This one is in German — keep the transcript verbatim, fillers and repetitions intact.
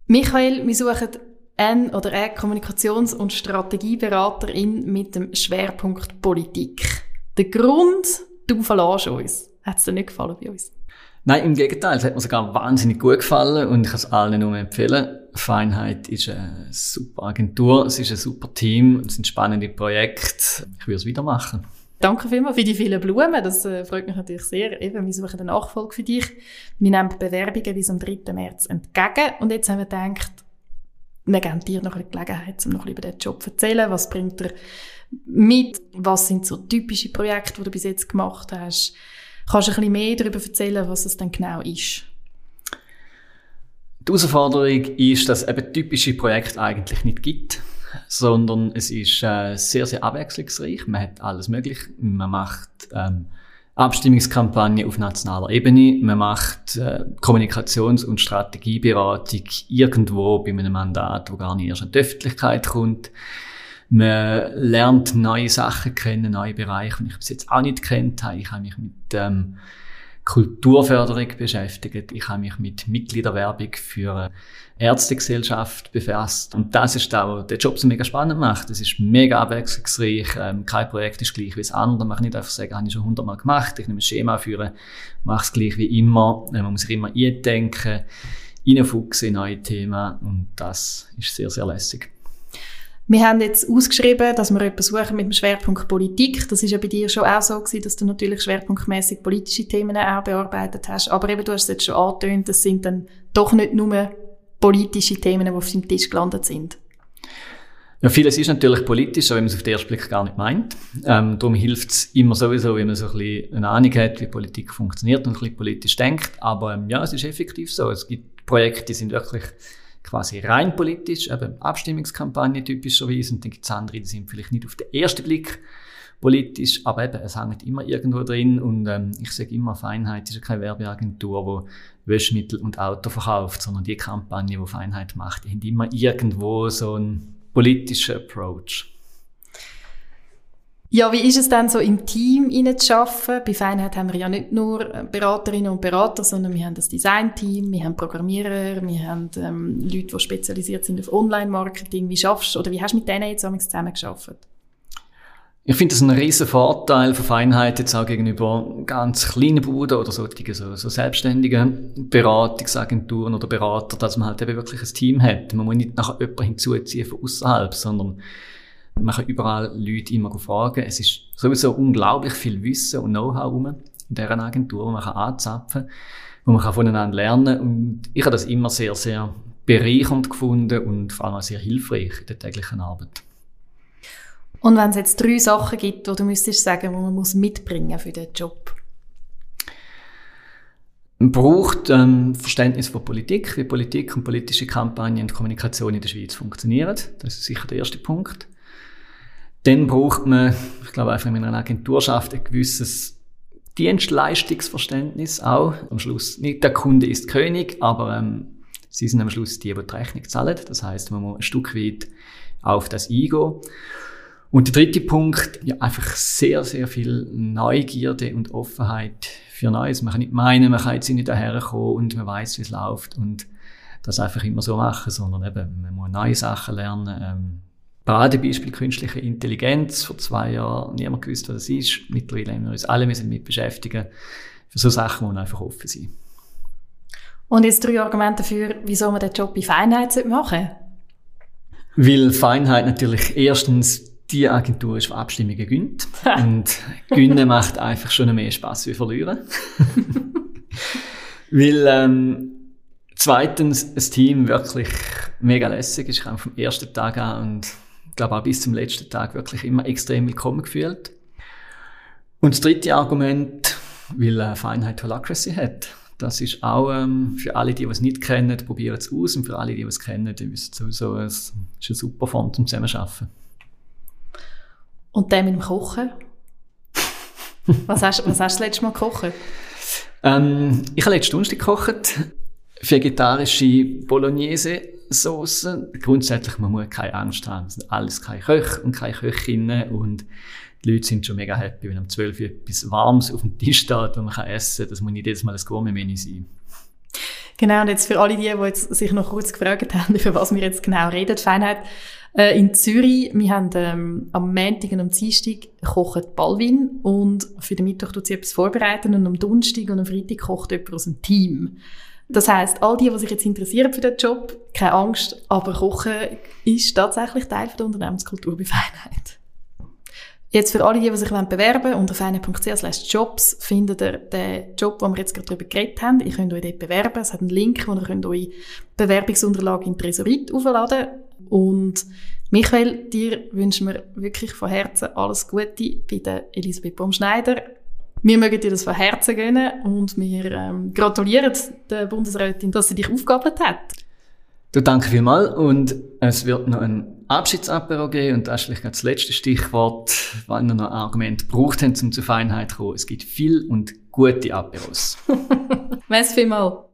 Michael, wir suchen eine oder eine Kommunikations- und Strategieberaterin mit dem Schwerpunkt Politik. Der Grund, du verlässt uns. Hat es dir nicht gefallen bei uns? Nein, im Gegenteil. Es hat mir sogar wahnsinnig gut gefallen und ich kann es allen nur empfehlen. Feinheit ist eine super Agentur, es ist ein super Team, es sind spannende Projekte. Ich würde es wieder machen. Danke vielmals für die vielen Blumen, das äh, freut mich natürlich sehr. Eben, wir suchen eine Nachfolge für dich. Wir nehmen die Bewerbungen bis am dritten März entgegen und jetzt haben wir gedacht, wir geben dir noch eine Gelegenheit, um noch über den Job zu erzählen. Was bringt er mit? Was sind so typische Projekte, die du bis jetzt gemacht hast? Kannst du ein bisschen mehr darüber erzählen, was es denn genau ist? Die Herausforderung ist, dass es eben typische Projekte eigentlich nicht gibt, sondern es ist äh, sehr, sehr abwechslungsreich. Man hat alles möglich. Man macht ähm, Abstimmungskampagnen auf nationaler Ebene. Man macht äh, Kommunikations- und Strategieberatung irgendwo bei einem Mandat, wo gar nicht erst in die Öffentlichkeit kommt. Man lernt neue Sachen kennen, neue Bereiche, die ich bis jetzt auch nicht kennt habe. Ich habe mich mit ähm, Kulturförderung beschäftigt. Ich habe mich mit Mitgliederwerbung für eine Ärztegesellschaft befasst. Und das ist da, was den Job so mega spannend macht. Es ist mega abwechslungsreich. Ähm, kein Projekt ist gleich wie das andere. Man kann nicht einfach sagen, habe ich schon hundertmal gemacht. Ich nehme ein Schema führen, mache es gleich wie immer. Man muss sich immer eindenken, reinfuchsen in neue Themen. Und das ist sehr, sehr lässig. Wir haben jetzt ausgeschrieben, dass wir jemanden suchen mit dem Schwerpunkt Politik. Das ist ja bei dir schon auch so gewesen, dass du natürlich schwerpunktmäßig politische Themen auch bearbeitet hast. Aber eben, du hast es jetzt schon angetönt, das sind dann doch nicht nur politische Themen, die auf dem Tisch gelandet sind. Ja, vieles ist natürlich politisch, auch wenn man es auf den ersten Blick gar nicht meint. Ähm, darum hilft es immer sowieso, wenn man so ein bisschen eine Ahnung hat, wie Politik funktioniert und ein bisschen politisch denkt. Aber ähm, ja, es ist effektiv so. Es gibt Projekte, die sind wirklich quasi rein politisch, eben Abstimmungskampagne typischerweise, und dann gibt es andere, die sind vielleicht nicht auf den ersten Blick politisch, aber eben, es hängt immer irgendwo drin und ähm, ich sage immer, Feinheit ist ja keine Werbeagentur, die Wäschmittel und Auto verkauft, sondern die Kampagne, die Feinheit macht, die haben immer irgendwo so einen politischen Approach. Ja, wie ist es denn so im Team zu arbeiten? Bei Feinheit haben wir ja nicht nur Beraterinnen und Berater, sondern wir haben das Design-Team, wir haben Programmierer, wir haben ähm, Leute, die spezialisiert sind auf Online-Marketing. Wie schaffst du, oder wie hast du mit denen jetzt zusammen gearbeitet? Ich finde das ein riesen Vorteil von Feinheit jetzt auch gegenüber ganz kleinen Buden oder solchen so, so selbstständigen Beratungsagenturen oder Berater, dass man halt eben wirklich ein Team hat. Man muss nicht nachher jemanden hinzuziehen von außerhalb, sondern man kann überall Leute immer fragen. Es ist sowieso unglaublich viel Wissen und Know-how rum in dieser Agentur, wo man kann anzapfen, wo man kann voneinander lernen. Und ich habe das immer sehr, sehr bereichernd gefunden und vor allem auch sehr hilfreich in der täglichen Arbeit. Und wenn es jetzt drei Sachen gibt, die du müsstest sagen, die man muss mitbringen für den Job? Man braucht ähm, Verständnis von Politik, wie Politik und politische Kampagnen und Kommunikation in der Schweiz funktionieren. Das ist sicher der erste Punkt. Dann braucht man, ich glaube einfach in einer Agentur schafft, ein gewisses Dienstleistungsverständnis auch. Am Schluss, nicht der Kunde ist König, aber ähm, sie sind am Schluss die, die die Rechnung zahlen. Das heisst, man muss ein Stück weit auf das eingehen. Und der dritte Punkt, ja, einfach sehr, sehr viel Neugierde und Offenheit für Neues. Man kann nicht meinen, man kann jetzt nicht daherkommen und man weiss, wie es läuft und das einfach immer so machen, sondern eben, man muss neue Sachen lernen. Ähm, Paradebeispiel künstliche Intelligenz. Vor zwei Jahren niemand gewusst, was das ist. Mittlerweile haben wir uns alle damit beschäftigen. Für so Sachen muss man einfach offen sein. Und jetzt drei Argumente dafür, wieso man den Job bei Feinheit machen sollte? Weil Feinheit natürlich erstens die Agentur ist, die Abstimmungen gönnt. Und gewinnen macht einfach schon mehr Spass wie verlieren. Weil ähm, zweitens das Team wirklich mega lässig ist. Ich habe vom ersten Tag an und ich glaube auch bis zum letzten Tag wirklich immer extrem willkommen gefühlt. Und das dritte Argument, weil äh, Feinheit Holacracy hat. Das ist auch ähm, für alle, die es nicht kennen, probieren es aus. Und für alle, die es kennen, die wissen sowieso, es ist eine super Form zum Zusammenarbeiten. Und der mit dem Kochen? was, hast, was hast du das letzte Mal gekocht? Ähm, ich habe letzte Stunde gekocht. Vegetarische Bolognese-Sauce. Grundsätzlich, man muss keine Angst haben. Es sind alles keine Köche und keine Köchinnen. Und die Leute sind schon mega happy, wenn um zwölf Uhr etwas Warmes auf dem Tisch steht, das man essen kann. Das muss nicht jedes Mal ein Gourmet-Menü sein. Genau, und jetzt für alle die, die jetzt sich noch kurz gefragt haben, über was wir jetzt genau reden, die Feinheit. Äh, in Zürich, wir haben ähm, am Montag und am Dienstag kochen Balvin und für den Mittwoch tut sie etwas vorbereiten und am Donnerstag und am Freitag kocht jemand aus dem Team. Das heisst, all die, die sich jetzt interessieren für den Job, keine Angst, aber Kochen ist tatsächlich Teil der Unternehmenskultur bei Feinheit. Jetzt für alle, die, die sich bewerben wollen, unter feinheit punkt c h slash jobs findet ihr den Job, den wir jetzt gerade darüber geredet haben. Ihr könnt euch dort bewerben. Es hat einen Link, wo ihr könnt eure Bewerbungsunterlagen in Tresorit aufladen könnt. Und Michael, dir wünschen wir wirklich von Herzen alles Gute bei der Elisabeth Baum-Schneider. Wir mögen dir das von Herzen gönnen und wir ähm, gratulieren der Bundesrätin, dass sie dich aufgegabelt hat. Du, danke vielmals. Und es wird noch ein Abschiedsapero geben. Und das ist vielleicht das letzte Stichwort, weil wir noch ein Argument gebraucht haben, um zur Feinheit zu kommen. Es gibt viel und gute Aperos. Merci vielmals.